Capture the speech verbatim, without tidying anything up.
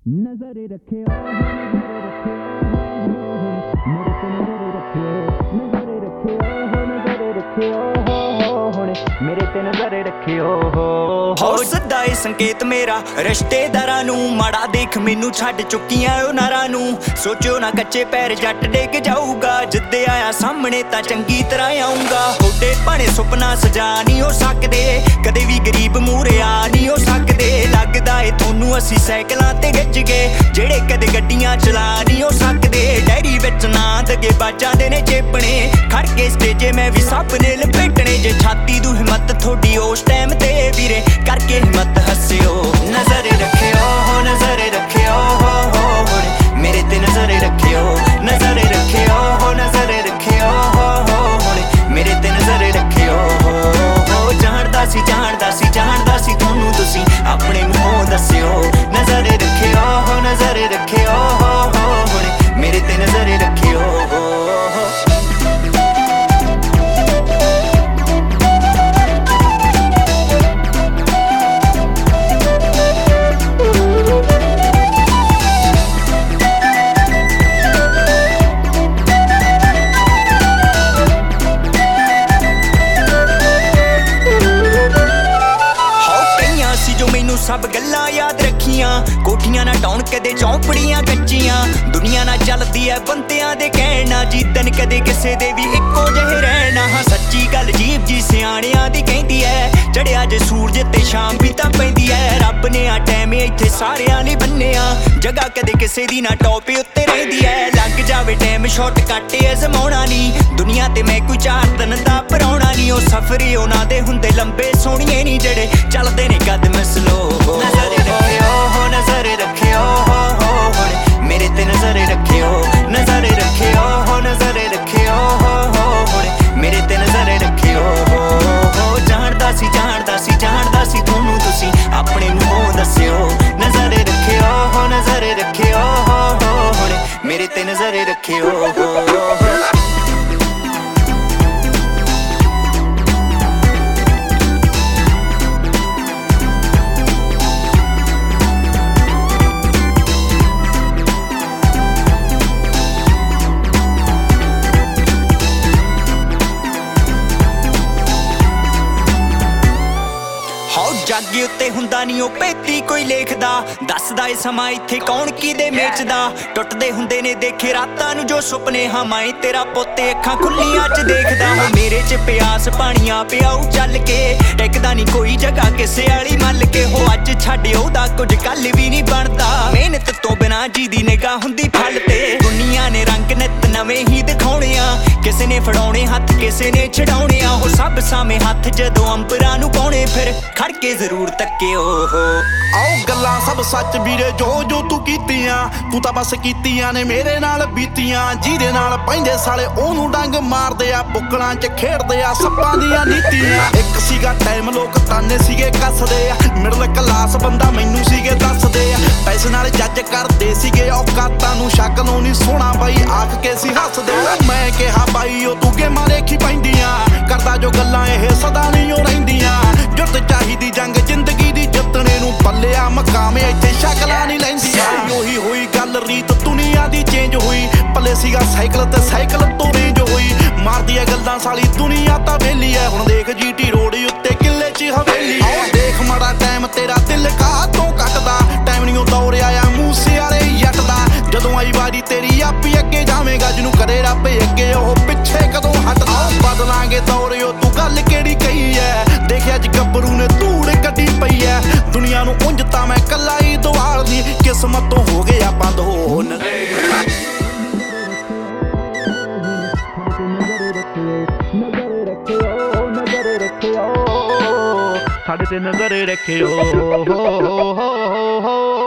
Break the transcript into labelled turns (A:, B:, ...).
A: नजरे रखे नजरे रखे नजरे रखे मेरे ते नजरे रखियो हो सदा ए संकेत मेरा रिश्तेदारां नू माड़ा देख मैनू छड्ड चुकियां ओ नारां नू सोचो ना कच्चे पैर जट डिग जाऊगा जिद्दे आया सामने तां चंगी तरह आऊंगा थोड़े भाणे सुपना सजा नहीं हो सकदे कदे भी गरीब मूहरे आ नहीं हो सकदे लगदा ए थोनू असी साइकलां ते गिज गए जेड़े कदे गड्डियां चला नहीं हो सकदे डायरी विच ना दगे बाजां दे ने चेपणे खड़ के स्टेजे मैं भी सब ने लपेटने जे छाती दू हिम्मत थोड़ी उस टाइम ते वीरे करके हिम्मत हस्सियो नजरे रखियो हो नजरे रखियो हो हो मेरे ते नजरे रखियो नजरे रखियो हो नजरे रखियो हो हो मेरे ते नजरे रखियो हो जानदा सी जानदा सी जानदा सी थोनू तुसी अपने मूंहों दस्सियो नजरे रखियो हो नजरे रखियो हो हो मेरे ते नजरे रखियो हो सब गल्लां याद रखियां कोठियां ना टाउन कदे चौंपड़ियां कच्चियां दुनिया ना चलदी है बंदियां दे कहना जीतन कदे किसे दे भी इक्को जहे रहना हाँ सच्ची गल जीव जी सियाणियां दी कहंदी है चढ़िया जे सूरज ते शाम भी तां पैंदी है रब ने आ टाइम इत्थे सारियां नहीं बन्निया जगह कदे किसे दी ना टॉप उत्ते रहिंदी है लग जावे टाइम शॉर्ट कट अजमाउणा नहीं दुनिया ते मैं कोई चार दिन दा पराउणा नहीं ओ सफर उन्हां दे हुंदे लंबे सोहणिए नहीं जेड़े चलदे ने कदम स्लो नजरे रखियो हो नजरे रखियो हो हो मेरे ते नजरे रखियो नजरे रखियो हो नजरे रखियो हो हो मेरे ते नजरे रखियो हो जानदा सी जानदा सी जानदा सी थोनू तुसी अपने मूंहों दस्सियो नजरे रखियो हो नजरे रखियो हो हो मेरे ते नजरे रखियो हो जागे उत्ते हुंदा नहीं ओ पेती कोई लेखदा दसदा ए समा इत्थे कौन किदे मेचदा टुटदे हुंदे ने देखे रातां नू जो सुपने हां माए तेरा पोते अखां खुल्लियां च देखदा हो मेरे च प्यास पानियां पियाऊ चल के टिकदा नहीं कोई जगह किसे वाली मल के हो अज छड्ड ओदा कुछ कल भी नहीं बनदा मेहनत तो बिना जी दी निगाह हुंदी फल ते दुनिया ने रंग नित नवें ही दिखाउणे आ किसे ने फड़ाउणे हत्थ किसे ने छड़ाउणे आ हो सब सामे हत्थ जदों अंबरां नू पाउणे फिर खड़ के जरूर तक्कियो हो
B: आओ गल्लां सब सच वीरे जो जो तू कीतियां तू तां बस कीतियां ने मेरे नाल बीतियां जिहदे नाल पैंदे साले ओनू डंग मारदे आ बुक्कलां च खेडदे आ सप्पां दियां नीतियां एक सीगा टाइम लोक ताने सीगे कसदे आ मिडल क्लास बंदा मैनू सीगे दसदे आ पैसे नाल जज करदे सीगे औकातां नू शक्लों नहीं सोहणा बाई आख के सी हसदे मैं किहा बाई ओ तू गेमां देखी पैंदियां करदा जो गल्लां ਇਹ सदा नहीं ओ रहिंदियां जुट चाहिदी जंग जिंदगी दी जितने नू पल्लिया मकामे इत्थे शकलां नहीं लैंदियां ओही होई गल रीत दुनिया दी चेंज हुई पल्ले सीगा साइकिल ते साइकिल तो रेंज हुई मारदी है गल्लां साली दुनिया तां वेली है हुण देख जीटी रोड उत्ते किले च हवेली है देख माड़ा टाइम तेरा दिल कातों कटदा टाइम नहीं दौड़ आया मूसे वाले जट दा जदों आई वारी तेरी आपी अगे जावेगा जिनू करे रब अगे ओह पिछे कदों हटदा बदलांगे दौड़ ओ तू गल केड़ी कही है देखिया ज गब्बरू ने धूड़ कड्डी पई है दुनिया नू उंज तां मैं कल्ला ही दवालदी किस्मत तो हो गया बंद होन
A: साडे ते नजरे रखियो हो हो हो